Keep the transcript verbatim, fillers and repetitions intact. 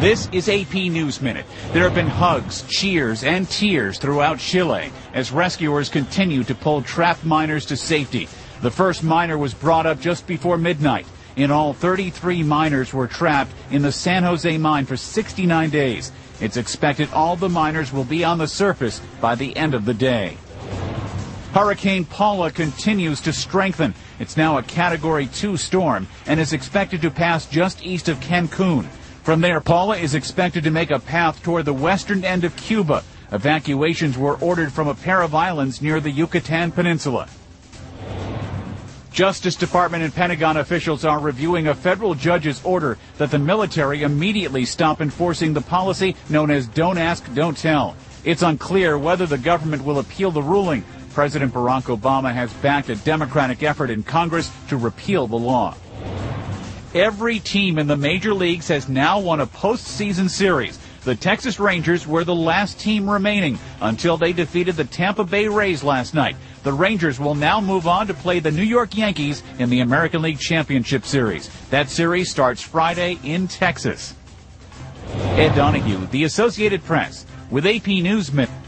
This is A P News Minute. There have been hugs, cheers, and tears throughout Chile as rescuers continue to pull trapped miners to safety. The first miner was brought up just before midnight. In all, thirty-three miners were trapped in the San Jose mine for sixty-nine days. It's expected all the miners will be on the surface by the end of the day. Hurricane Paula continues to strengthen. It's now a Category two storm and is expected to pass just east of Cancun. From there, Paula is expected to make a path toward the western end of Cuba. Evacuations were ordered from a pair of islands near the Yucatan Peninsula. Justice Department and Pentagon officials are reviewing a federal judge's order that the military immediately stop enforcing the policy known as Don't Ask, Don't Tell. It's unclear whether the government will appeal the ruling. President Barack Obama has backed a Democratic effort in Congress to repeal the law. Every team in the major leagues has now won a postseason series. The Texas Rangers were the last team remaining until they defeated the Tampa Bay Rays last night. The Rangers will now move on to play the New York Yankees in the American League Championship Series. That series starts Friday in Texas. Ed Donahue, The Associated Press, with A P News Minute.